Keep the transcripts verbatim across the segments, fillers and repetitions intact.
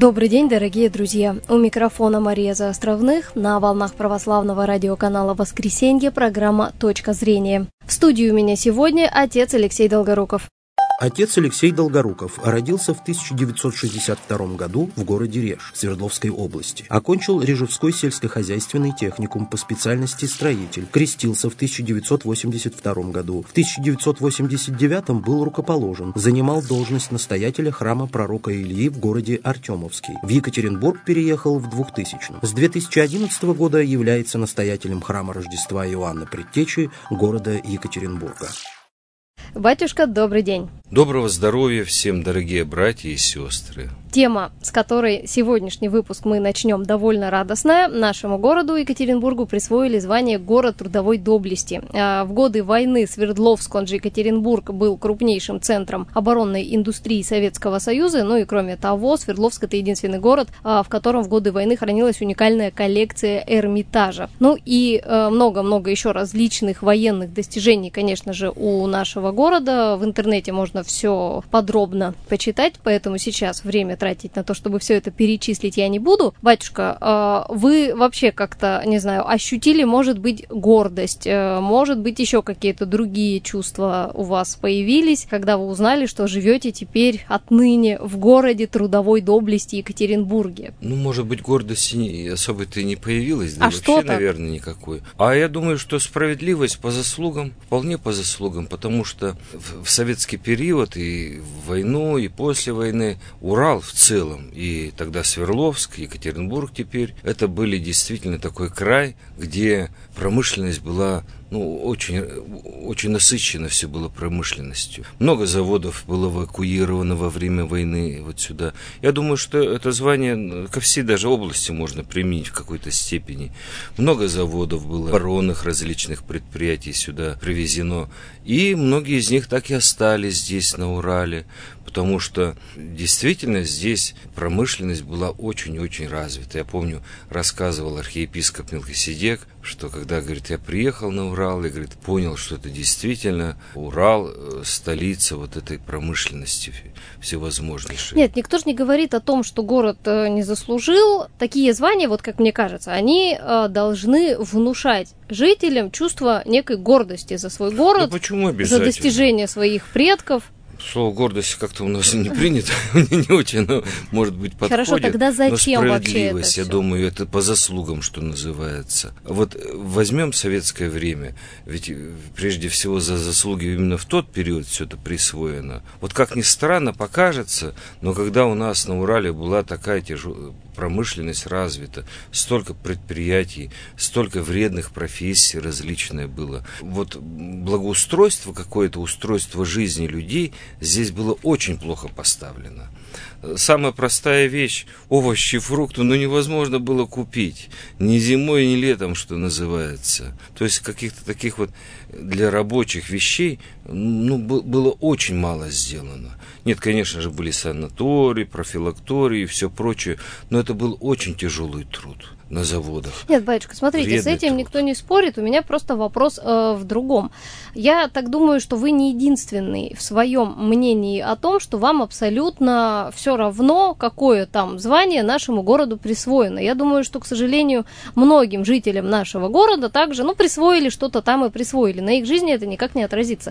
Добрый день, дорогие друзья! У микрофона Мария Заостровных. На волнах православного радиоканала «Воскресенье» программа «Точка зрения». В студии у меня сегодня отец Алексей Долгоруков. Отец Алексей Долгоруков родился в тысяча девятьсот шестьдесят втором году в городе Реж Свердловской области. Окончил Режевской сельскохозяйственный техникум по специальности строитель. Крестился в тысяча девятьсот восемьдесят втором году. В тысяча девятьсот восемьдесят девятом был рукоположен. Занимал должность настоятеля храма пророка Ильи в городе Артемовский. В Екатеринбург переехал в двухтысячном. С две тысячи одиннадцатого года является настоятелем храма Рождества Иоанна Предтечи города Екатеринбурга. Батюшка, добрый день. Доброго здоровья всем, дорогие братья и сестры. Тема, с которой сегодняшний выпуск мы начнем, довольно радостная. Нашему городу Екатеринбургу присвоили звание «Город трудовой доблести». В годы войны Свердловск, он же Екатеринбург, был крупнейшим центром оборонной индустрии Советского Союза. Ну и кроме того, Свердловск – это единственный город, в котором в годы войны хранилась уникальная коллекция Эрмитажа. Ну и много-много еще различных военных достижений, конечно же, у нашего города. В интернете можно все подробно почитать, поэтому сейчас время тратить на то, чтобы все это перечислить, я не буду. Батюшка, вы вообще как-то, не знаю, ощутили, может быть, гордость, может быть, еще какие-то другие чувства у вас появились, когда вы узнали, что живете теперь отныне в городе трудовой доблести Екатеринбурге? Ну, может быть, гордости особо-то и не появилась, да а вообще, что-то? наверное, никакой. А я думаю, что справедливость по заслугам, вполне по заслугам, потому что в, в советский период и в войну, и после войны Урал в целом, и тогда Свердловск, Екатеринбург теперь, это были действительно такой край, где промышленность была, ну, очень, очень насыщенно все было промышленностью. Много заводов было эвакуировано во время войны вот сюда. Я думаю, что это звание ко всей даже области можно применить в какой-то степени. Много заводов было, оборонных различных предприятий сюда привезено. И многие из них так и остались здесь, на Урале, потому что действительно здесь промышленность была очень-очень развита. Я помню, рассказывал архиепископ Мелхиседек, что когда, говорит, я приехал на Урал, я, говорит, понял, что это действительно Урал, столица вот этой промышленности всевозможнейшей. Нет, никто же не говорит о том, что город не заслужил. Такие звания, вот как мне кажется, они должны внушать жителям чувство некой гордости за свой город, да почему обязательно? За достижения своих предков. Слово «гордость» как-то у нас не принято, мне не очень, но, может быть, подходит. Хорошо, тогда зачем но вообще это я все? думаю, это по заслугам, что называется. Вот возьмем советское время, ведь прежде всего за заслуги именно в тот период все это присвоено. Вот как ни странно покажется, но когда у нас на Урале была такая тяжелая промышленность развита, столько предприятий, столько вредных профессий различное было. Вот благоустройство какое-то, устройство жизни людей здесь было очень плохо поставлено. Самая простая вещь, овощи, фрукты, ну невозможно было купить. Ни зимой, ни летом, что называется. То есть каких-то таких вот для рабочих вещей, ну, было очень мало сделано. Нет, конечно же, были санатории, профилактории и все прочее, но это был очень тяжелый труд на заводах. Нет, батюшка, смотрите, Вредный с этим труд. никто не спорит, у меня просто вопрос э, в другом. Я так думаю, что вы не единственный в своем мнении о том, что вам абсолютно все равно, какое там звание нашему городу присвоено. Я думаю, что, к сожалению, многим жителям нашего города также, ну, присвоили что-то там и присвоили. На их жизни это никак не отразится.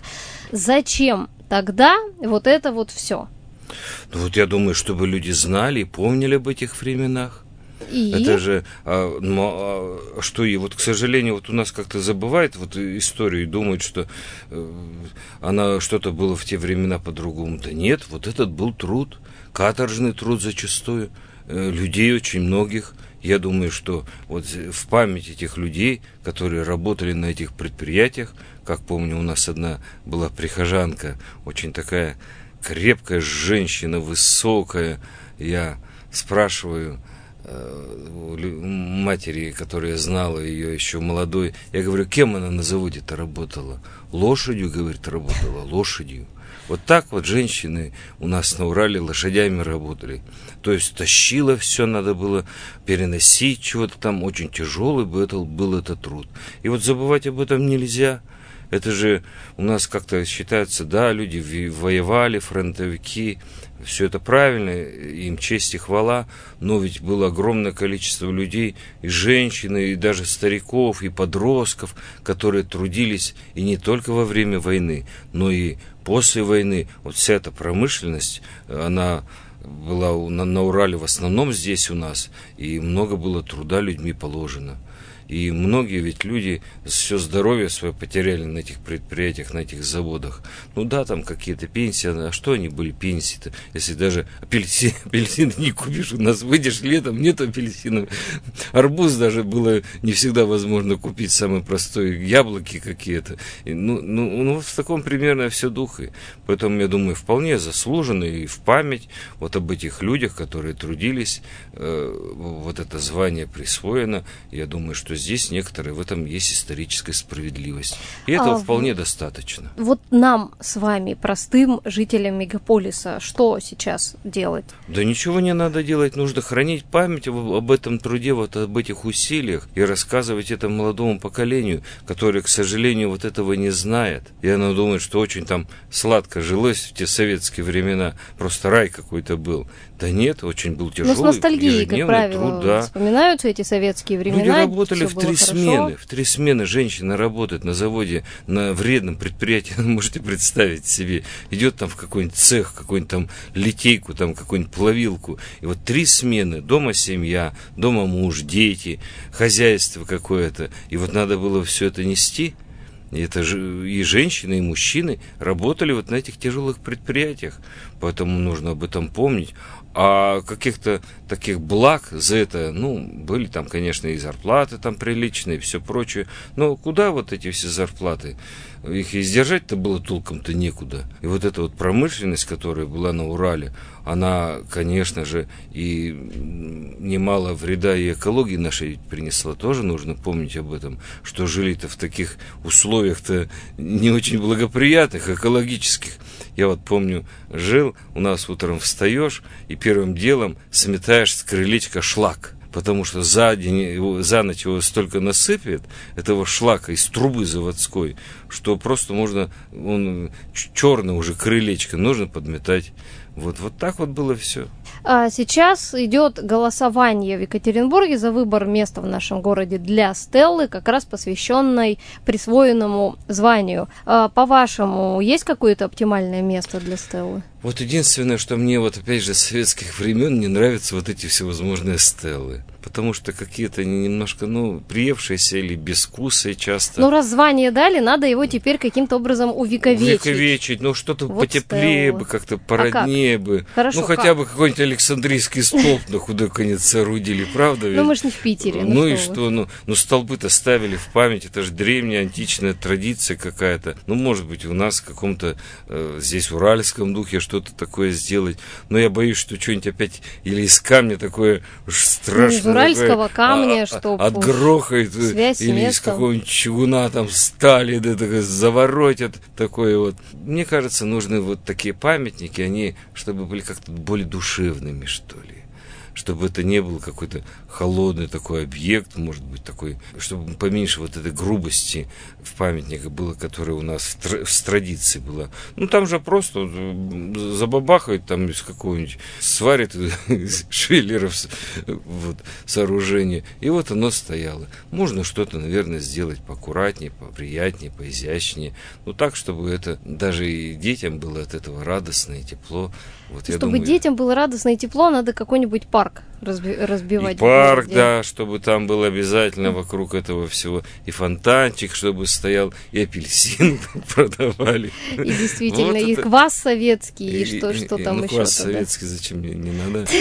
Зачем тогда вот это вот все? Ну, вот я думаю, чтобы люди знали и помнили об этих временах. И? Это же, а, ну, а, что и вот, к сожалению, вот у нас как-то забывает вот историю и думает, что э, она что-то было в те времена по-другому. Да нет, вот этот был труд, каторжный труд зачастую, э, людей очень многих. Я думаю, что вот в память этих людей, которые работали на этих предприятиях, как помню, у нас одна была прихожанка, очень такая крепкая женщина, высокая, я спрашиваю матери, которая знала ее еще молодой, я говорю, кем она на заводе-то работала? Лошадью, говорит, работала, лошадью. Вот так вот женщины у нас на Урале лошадями работали. То есть тащило все, надо было переносить чего-то там, очень тяжелый был, это, был этот труд. И вот забывать об этом нельзя. Это же у нас как-то считается, да, люди воевали, фронтовики, все это правильно, им честь и хвала, но ведь было огромное количество людей, и женщин, и даже стариков, и подростков, которые трудились и не только во время войны, но и после войны. Вот вся эта промышленность, она была на, на Урале в основном здесь у нас, и много было труда людьми положено. И многие ведь люди все здоровье свое потеряли на этих предприятиях, на этих заводах. Ну да, там какие-то пенсии, а что они были пенсии-то, если даже апельсин, апельсин не купишь, у нас выйдешь летом, нет апельсинов. Арбуз даже было не всегда возможно купить, самый простой, яблоки какие-то. И, ну, ну, ну, в таком примерно все духе. Поэтому, я думаю, вполне заслуженно и в память вот об этих людях, которые трудились, э, вот это звание присвоено. Я думаю, что здесь некоторые в этом есть историческая справедливость. И этого а, вполне достаточно. Вот нам с вами, простым жителям мегаполиса, что сейчас делать? Да ничего не надо делать. Нужно хранить память об, об этом труде, вот об этих усилиях и рассказывать это молодому поколению, которое, к сожалению, вот этого не знает. И оно думает, что очень там сладко жилось в те советские времена. Просто рай какой-то был. Да нет, очень был тяжелый, но с ностальгией, как правило, труд, да. Вспоминаются эти советские времена. Люди работали в три хорошо. смены. В три смены женщина работает на заводе, на вредном предприятии. Можете представить себе. Идет там в какой-нибудь цех, какую-нибудь там литейку, там какую-нибудь плавилку. И вот три смены. Дома семья, дома муж, дети, хозяйство какое-то. И вот надо было все это нести. И это же и женщины, и мужчины работали вот на этих тяжелых предприятиях. Поэтому нужно об этом помнить. А каких-то таких благ за это, ну, были там, конечно, и зарплаты там приличные, и все прочее. Но куда вот эти все зарплаты? Их и сдержать-то было толком-то некуда. И вот эта вот промышленность, которая была на Урале, она, конечно же, и немало вреда и экологии нашей принесла. Тоже нужно помнить об этом, что жили-то в таких условиях-то не очень благоприятных, экологических. Я вот помню, жил, у нас утром встаешь и первым делом сметаешь с крылечка шлак. Потому что за день, за ночь его столько насыпет, этого шлака из трубы заводской, что просто можно, он черное уже крылечко, нужно подметать. Вот, вот так вот было все. А сейчас идет голосование в Екатеринбурге за выбор места в нашем городе для стеллы, как раз посвященной присвоенному званию. А, по-вашему, есть какое-то оптимальное место для стеллы? Вот единственное, что мне вот опять же с советских времен не нравятся вот эти всевозможные стеллы. Потому что какие-то немножко, ну, приевшиеся или безвкусные часто. Ну, раз звание дали, надо его теперь каким-то образом увековечить. Увековечить, ну, что-то вот потеплее стелла бы, как-то породнее а как? бы. Хорошо, ну, хотя как? бы какой-нибудь Александрийский столб на худой конец соорудили, правда? Ну, мы ж не в Питере. Ну и что, ну, ну, столбы-то ставили в память, это же древняя античная традиция какая-то. Ну, может быть, у нас в каком-то э, здесь уральском духе что-то такое сделать. Но я боюсь, что что-нибудь опять или из камня такое страшное. Уральского камня, а, что отгрохает, или из какого-нибудь чугуна, там, стали, да, так, заворотят, такое вот. Мне кажется, нужны вот такие памятники, они, чтобы были как-то более душевными, что ли. Чтобы это не был какой-то холодный такой объект, может быть, такой, чтобы поменьше вот этой грубости в памятниках было, которая у нас в, тр- в традиции была. Ну, там же просто забабахают там из какого-нибудь, сварят из швеллеров вот, сооружение, и вот оно стояло. Можно что-то, наверное, сделать поаккуратнее, поприятнее, поизящнее, ну, так, чтобы это даже и детям было от этого радостно и тепло. Вот, чтобы думаю, детям было радостно и тепло, надо какой-нибудь парк разби- разбивать. И парк, да, чтобы там был обязательно mm. вокруг этого всего. И фонтанчик, чтобы стоял, и апельсин продавали. И действительно, и квас советский, и что, что там еще. Квас советский зачем мне не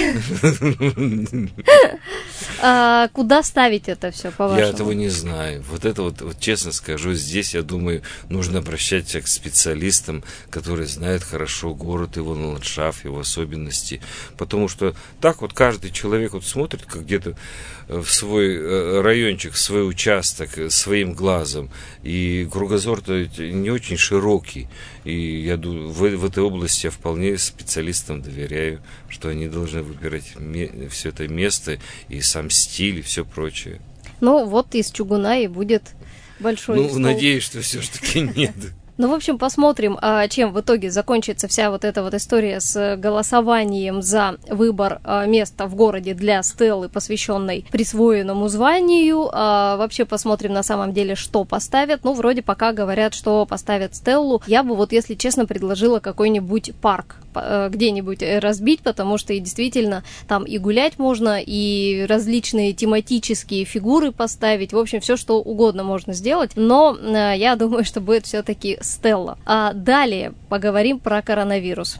надо? Куда ставить это все, по-вашему? Я этого не знаю. Вот это вот, честно скажу, здесь, я думаю, нужно обращаться к специалистам, которые знают хорошо город, его ландшафт, его особенности, потому что так вот каждый человек вот смотрит как где-то в свой райончик, в свой участок своим глазом, и кругозор-то не очень широкий, и я думаю, в, в этой области я вполне специалистам доверяю, что они должны выбирать ме- все это место, и сам стиль, и все прочее. Ну, вот из чугуна и будет большой Ну, стол. надеюсь, что все-таки нет. Ну, в общем, посмотрим, чем в итоге закончится вся вот эта вот история с голосованием за выбор места в городе для стелы, посвященной присвоенному званию. Вообще посмотрим на самом деле, что поставят. Ну, вроде пока говорят, что поставят стелу. Я бы вот, если честно, предложила какой-нибудь парк где-нибудь разбить, потому что и действительно там и гулять можно, и различные тематические фигуры поставить. В общем, все, что угодно можно сделать. Но я думаю, что будет все-таки стелла. А далее поговорим про коронавирус.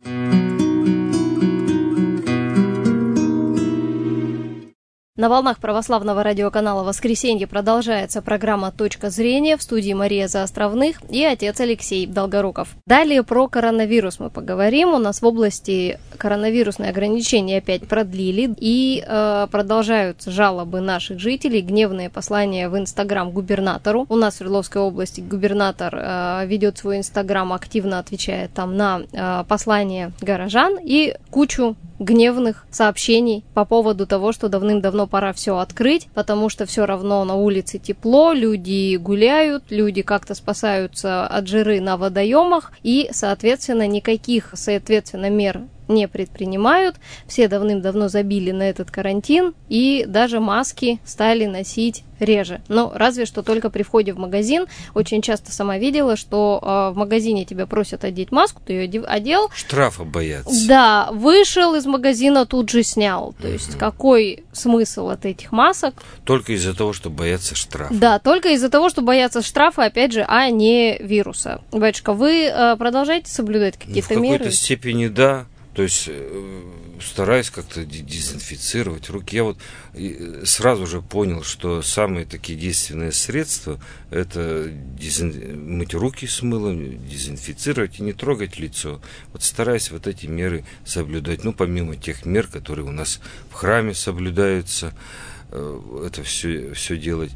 На волнах православного радиоканала «Воскресенье» продолжается программа «Точка зрения». В студии Мария Заостровных и отец Алексей Долгоруков. Далее про коронавирус мы поговорим. У нас в области коронавирусные ограничения опять продлили. И э, продолжаются жалобы наших жителей, гневные послания в Инстаграм губернатору. У нас в Свердловской области губернатор э, ведет свой Инстаграм, активно отвечает там на э, послания горожан и кучу гневных сообщений по поводу того, что давным-давно пора все открыть, потому что все равно на улице тепло, люди гуляют, люди как-то спасаются от жиры на водоемах, и, соответственно, никаких, соответственно, мер не предпринимают. Все давным-давно забили на этот карантин, и даже маски стали носить реже. Но разве что только при входе в магазин. Очень часто сама видела, что э, в магазине тебя просят одеть маску, ты ее одел. Штрафа боятся. Да, вышел из магазина, тут же снял. То есть какой смысл от этих масок? Только из-за того, что боятся штрафа. Да, только из-за того, что боятся штрафа, опять же, а не вируса. Батюшка, вы э, продолжаете соблюдать какие-то меры? В меры? какой-то степени да. То есть э, стараюсь как-то дезинфицировать руки. Я вот сразу же понял, что самые такие действенные средства – это дезин... мыть руки с мылом, дезинфицировать и не трогать лицо. Вот стараюсь вот эти меры соблюдать. Ну, помимо тех мер, которые у нас в храме соблюдаются, э, это все, все делать.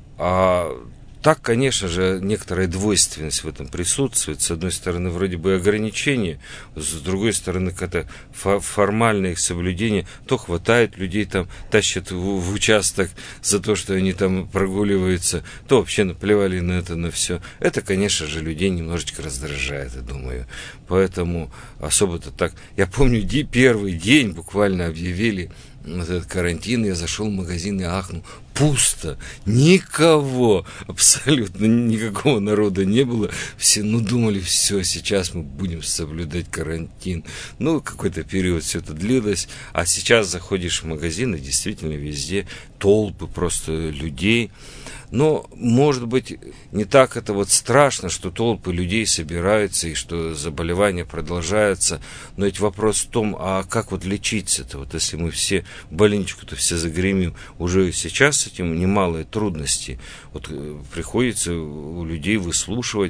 А так, конечно же, некоторая двойственность в этом присутствует. С одной стороны, вроде бы ограничения, с другой стороны, какое-то формальное их соблюдение. То хватает людей, там тащат в, в участок за то, что они там прогуливаются, то вообще наплевали на это, на все. Это, конечно же, людей немножечко раздражает, я думаю. Поэтому особо-то так... Я помню, первый день буквально объявили этот карантин, я зашел в магазин и ахнул. Пусто, никого, абсолютно никакого народа не было. Все, ну, думали, все, сейчас мы будем соблюдать карантин. Ну, какой-то период все это длилось, а сейчас заходишь в магазин, и действительно везде толпы просто людей. Но, может быть, не так это вот страшно, что толпы людей собираются и что заболевание продолжается. Но ведь вопрос в том, а как вот лечиться-то? Вот если мы все в больничку-то все загремим, уже сейчас с этим немалые трудности. Вот приходится у людей выслушивать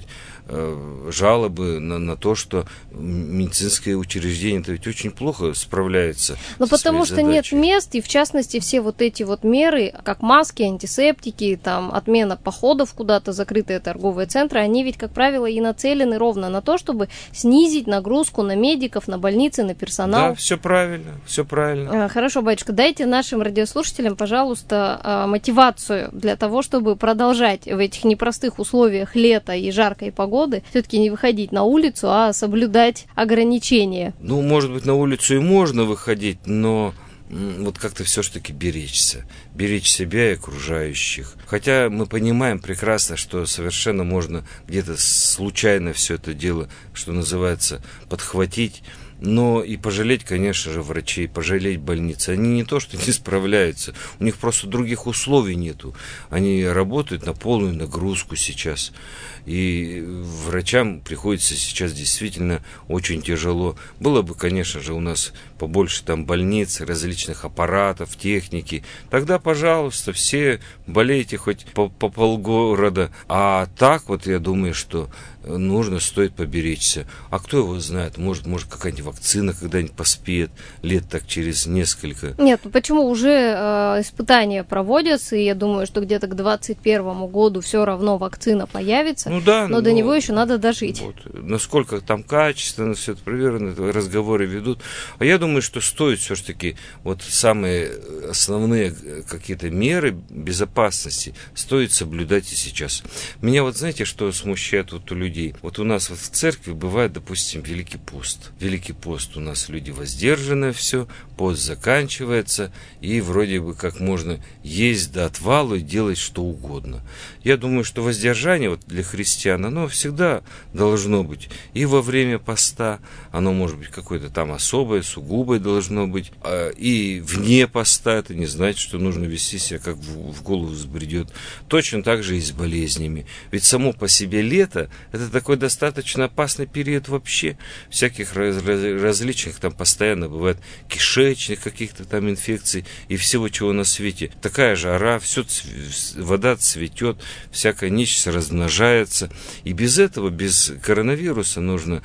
э, жалобы на, на то, что медицинское учреждение-то ведь очень плохо справляется. Ну, потому что задачей. Нет мест, и в частности все вот эти вот меры, как маски, антисептики, там, отмена походов куда-то, закрытые торговые центры, они ведь, как правило, и нацелены ровно на то, чтобы снизить нагрузку на медиков, на больницы, на персонал. Да, все правильно, все правильно. Хорошо, батюшка, дайте нашим радиослушателям, пожалуйста, мотивацию для того, чтобы продолжать в этих непростых условиях лета и жаркой погоды все-таки не выходить на улицу, а соблюдать ограничения. Ну, может быть, на улицу и можно выходить, но вот как-то все-таки беречься. Беречь себя и окружающих. Хотя мы понимаем прекрасно, что совершенно можно где-то случайно все это дело, что называется, подхватить. Но и пожалеть, конечно же, врачей, пожалеть больницы. Они не то, что не справляются, у них просто других условий нету. Они работают на полную нагрузку сейчас. И врачам приходится сейчас действительно очень тяжело. Было бы, конечно же, у нас побольше там больниц, различных аппаратов, техники. Тогда, пожалуйста, все болейте хоть по, по полгорода. А так вот я думаю, что нужно, стоит поберечься. А кто его знает, может, может какая-нибудь вакцина когда-нибудь поспеет, лет так через несколько. Нет, почему уже э, испытания проводятся, и я думаю, что где-то к двадцать первому году все равно вакцина появится, ну, да, но, но до него еще надо дожить. Вот, насколько там качественно все это проверено, разговоры ведут. А я думаю, что стоит все-таки вот самые основные какие-то меры безопасности стоит соблюдать и сейчас. Меня вот знаете, что смущает вот у людей? Вот у нас вот в церкви бывает, допустим, Великий пост. Великий пост у нас люди воздержанные все, пост заканчивается, и вроде бы как можно есть до отвала и делать что угодно. Я думаю, что воздержание вот для христиан, оно всегда должно быть. И во время поста, оно может быть какое-то там особое, сугубое должно быть. И вне поста это не значит, что нужно вести себя, как в голову взбредет. Точно так же и с болезнями. Ведь само по себе лето, это такой достаточно опасный период вообще. Всяких раз, раз, различных там постоянно бывает кишечных каких-то там инфекций и всего чего на свете. Такая жара, все, вода цветет, всякая нечисть размножается. И без этого, без коронавируса нужно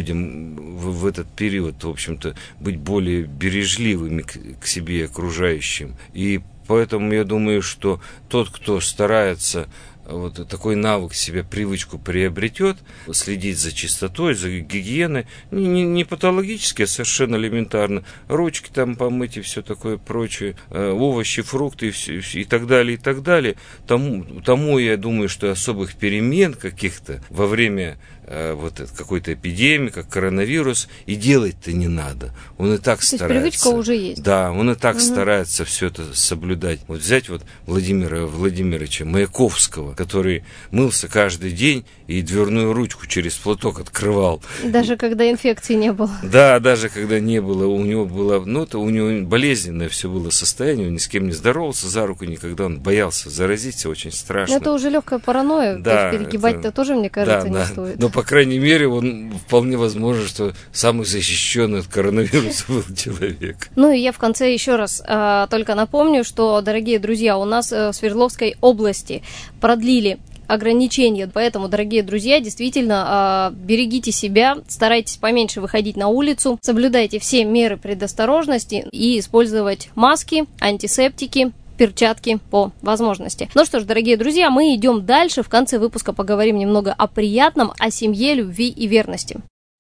людям в, в этот период, в общем-то, быть более бережливыми к, к себе и окружающим. И поэтому я думаю, что тот, кто старается вот такой навык себе, привычку приобретет, следить за чистотой, за гигиеной, не, не, не патологически, а совершенно элементарно. Ручки там помыть и все такое прочее, э, овощи, фрукты и, все, и так далее, и так далее. Тому, тому, я думаю, что особых перемен каких-то во время э, вот какой-то эпидемии, как коронавирус, и делать-то не надо. Он и так То старается. Привычка уже есть. Да, он и так угу. старается все это соблюдать. Вот взять вот Владимира Владимировича Маяковского, который мылся каждый день и дверную ручку через платок открывал. Даже когда инфекции не было. Да, даже когда не было. У него было, ну, это у него болезненное все было состояние, он ни с кем не здоровался за руку никогда, он боялся заразиться, очень страшно. Но это уже легкая паранойя, да, перегибать-то тоже, мне кажется, да, не да. стоит. Но, по крайней мере, он вполне возможно, что самый защищенный от коронавируса был человек. Ну и я в конце еще раз э, только напомню, что, дорогие друзья, у нас э, в Свердловской области продлили ограничения, поэтому, дорогие друзья, действительно, э, берегите себя, старайтесь поменьше выходить на улицу, соблюдайте все меры предосторожности и использовать маски, антисептики, перчатки по возможности. Ну что ж, дорогие друзья, мы идем дальше. В конце выпуска поговорим немного о приятном, о семье, любви и верности.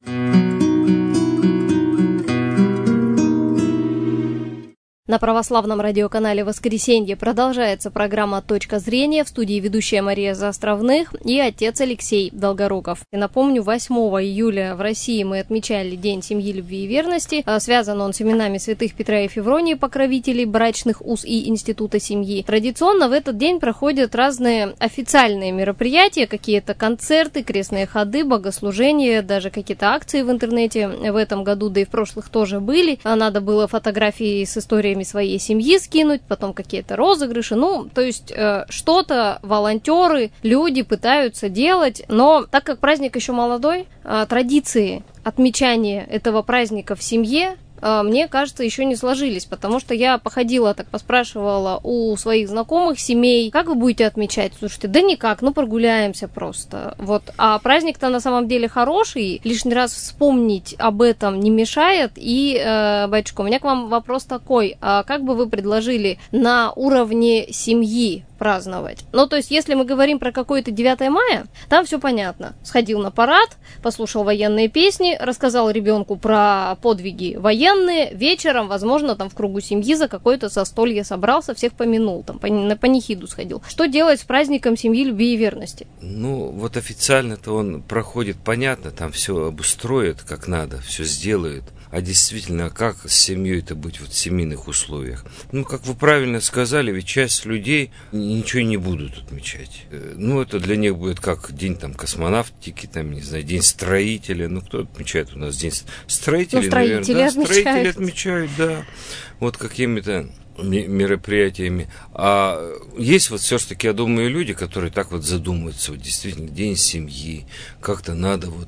На православном радиоканале «Воскресенье» продолжается программа «Точка зрения», в студии ведущая Мария Заостровных и отец Алексей Долгоруков. И напомню, восьмого июля в России мы отмечали День семьи, любви и верности. Связан он с именами святых Петра и Февронии, покровителей брачных уз и института семьи. Традиционно в этот день проходят разные официальные мероприятия, какие-то концерты, крестные ходы, богослужения, даже какие-то акции в интернете в этом году, да и в прошлых тоже были. Надо было фотографии с историей своей семьи скинуть, потом какие-то розыгрыши, ну, то есть э, что-то волонтеры, люди пытаются делать, но так как праздник еще молодой, э, традиции отмечания этого праздника в семье, мне кажется, еще не сложились, потому что я походила, так поспрашивала у своих знакомых семей, как вы будете отмечать? Слушайте, да никак, ну прогуляемся просто. Вот. А праздник-то на самом деле хороший, лишний раз вспомнить об этом не мешает. И, э, батюшка, у меня к вам вопрос такой, а как бы вы предложили на уровне семьи праздновать? Ну, то есть, если мы говорим про какое-то девятое мая, там все понятно. Сходил на парад, послушал военные песни, рассказал ребенку про подвиги военные, вечером, возможно, там в кругу семьи за какое-то застолье собрался, всех помянул, там на панихиду сходил. Что делать с праздником семьи, любви и верности? Ну, вот официально-то он проходит, понятно, там все обустроят как надо, все сделают. А действительно, как с семьей-то быть вот в семейных условиях? Ну, как вы правильно сказали, ведь часть людей ничего не будут отмечать. Ну, это для них будет как день там космонавтики, там, не знаю, день строителя. Ну, кто отмечает у нас день строителей, ну, строители, наверное? Да, отмечают. Строители отмечают, да. Вот какими-то мероприятиями. А есть вот все-таки, я думаю, люди, которые так вот задумываются, вот действительно, день семьи, как-то надо вот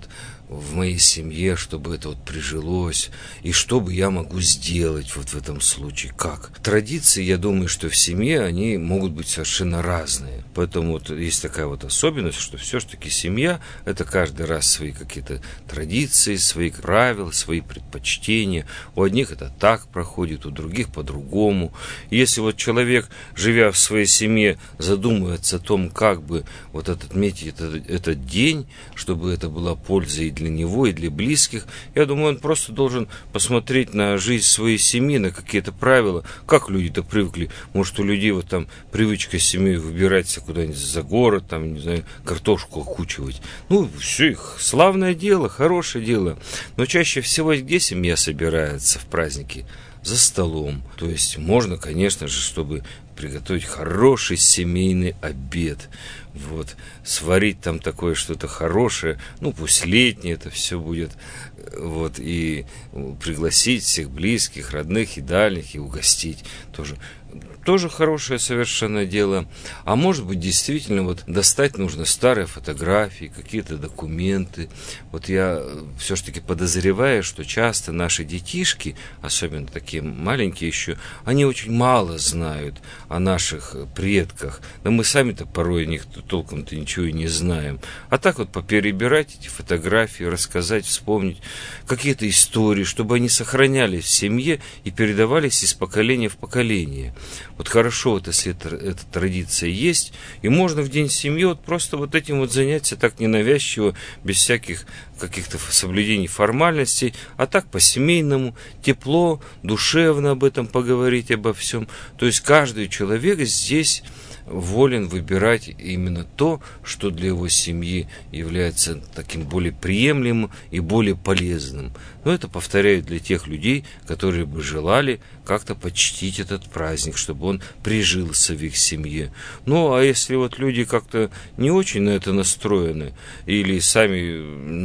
в моей семье, чтобы это вот прижилось, и что бы я могу сделать вот в этом случае, как. Традиции, я думаю, что в семье они могут быть совершенно разные, поэтому вот есть такая вот особенность, что все-таки семья – это каждый раз свои какие-то традиции, свои правила, свои предпочтения, у одних это так проходит, у других по-другому. Если вот человек, живя в своей семье, задумывается о том, как бы вот отметить этот, этот день, чтобы это была польза и для него, и для близких, я думаю, он просто должен посмотреть на жизнь своей семьи, на какие-то правила, как люди-то привыкли. Может, у людей вот там привычка с семьей выбираться куда-нибудь за город, там, не знаю, картошку окучивать. Ну, все их славное дело, хорошее дело. Но чаще всего где семья собирается в праздники? За столом. То есть можно, конечно же, чтобы приготовить хороший семейный обед. Вот, сварить там такое что-то хорошее, ну, пусть летнее это все будет, вот, и пригласить всех близких, родных и дальних, и угостить тоже. Тоже хорошее совершенно дело. А может быть, действительно, вот достать нужно старые фотографии, какие-то документы. Вот я все-таки подозреваю, что часто наши детишки, особенно такие маленькие еще, они очень мало знают о наших предках. Да мы сами-то порой о них толком-то ничего и не знаем. А так вот поперебирать эти фотографии, рассказать, вспомнить какие-то истории, чтобы они сохранялись в семье и передавались из поколения в поколение. Вот хорошо, вот если это, эта традиция есть, и можно в день семьи вот просто вот этим вот заняться так ненавязчиво, без всяких каких-то соблюдений формальностей, а так по-семейному, тепло, душевно об этом поговорить, обо всем. То есть каждый человек здесь волен выбирать именно то, что для его семьи является таким более приемлемым и более полезным. Но это, повторяю, для тех людей, которые бы желали как-то почтить этот праздник, чтобы он прижился в их семье. Ну, а если вот люди как-то не очень на это настроены, или сами,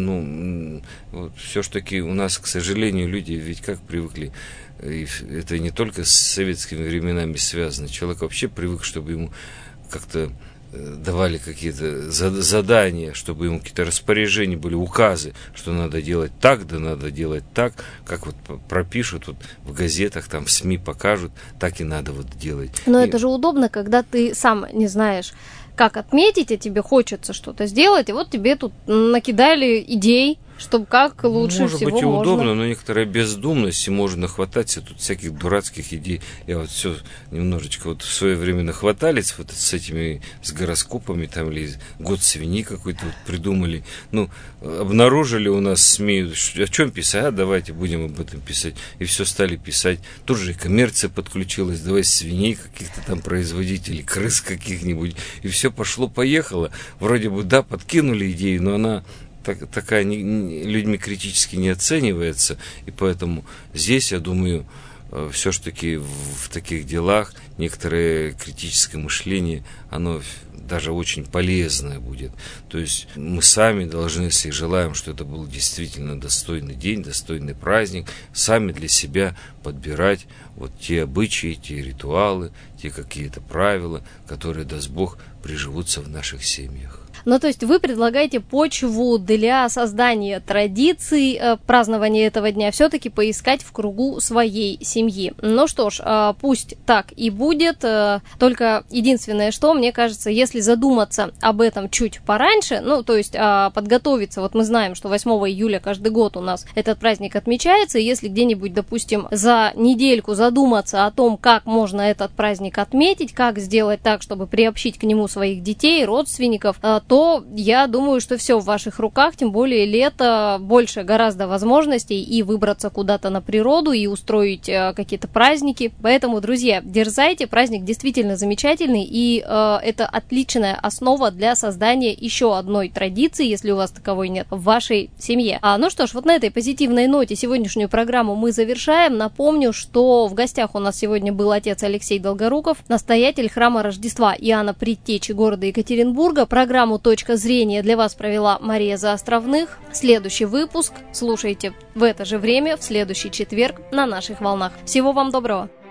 ну, вот, все-таки у нас, к сожалению, люди ведь как привыкли, и это не только с советскими временами связано. Человек вообще привык, чтобы ему как-то давали какие-то задания, чтобы ему какие-то распоряжения были, указы, что надо делать так, да надо делать так, как вот пропишут вот в газетах, там в СМИ покажут, так и надо вот делать. Но и... это же удобно, когда ты сам не знаешь, как отметить, а тебе хочется что-то сделать, и вот тебе тут накидали идей, чтобы как лучше Может всего быть и можно. удобно, но некоторая бездумность, и можно нахвататься тут всяких дурацких идей. Я вот все немножечко вот в свое время нахватались вот с этими, с гороскопами, там, или год свиньи какой-то вот придумали. Ну, обнаружили у нас СМИ, о чем писать, а давайте будем об этом писать. И все стали писать. Тут же и коммерция подключилась, давай свиней каких-то там производителей, крыс каких-нибудь. И все пошло-поехало. Вроде бы, да, подкинули идею, но она Так, такая не, не, людьми критически не оценивается, и поэтому здесь, я думаю, э, все-таки в, в таких делах некоторое критическое мышление, оно даже очень полезное будет. То есть мы сами должны, если желаем, что это был действительно достойный день, достойный праздник, сами для себя подбирать вот те обычаи, те ритуалы, те какие-то правила, которые, даст Бог, приживутся в наших семьях. Ну, то есть вы предлагаете почву для создания традиций э, празднования этого дня все-таки поискать в кругу своей семьи. Ну что ж, э, пусть так и будет, э, только единственное, что, мне кажется, если задуматься об этом чуть пораньше, ну, то есть э, подготовиться, вот мы знаем, что восьмого июля каждый год у нас этот праздник отмечается, и если где-нибудь, допустим, за недельку задуматься о том, как можно этот праздник отметить, как сделать так, чтобы приобщить к нему своих детей, родственников, э, то я думаю, что все в ваших руках, тем более лето, больше гораздо возможностей и выбраться куда-то на природу, и устроить э, какие-то праздники. Поэтому, друзья, дерзайте, праздник действительно замечательный, и э, это отличная основа для создания еще одной традиции, если у вас таковой нет, в вашей семье. А, ну что ж, вот на этой позитивной ноте сегодняшнюю программу мы завершаем. Напомню, что в гостях у нас сегодня был отец Алексей Долгоруков, настоятель храма Рождества Иоанна Предтечи города Екатеринбурга. Программу «Точка зрения» для вас провела Мария Заостровных. Следующий выпуск слушайте в это же время, в следующий четверг на наших волнах. Всего вам доброго!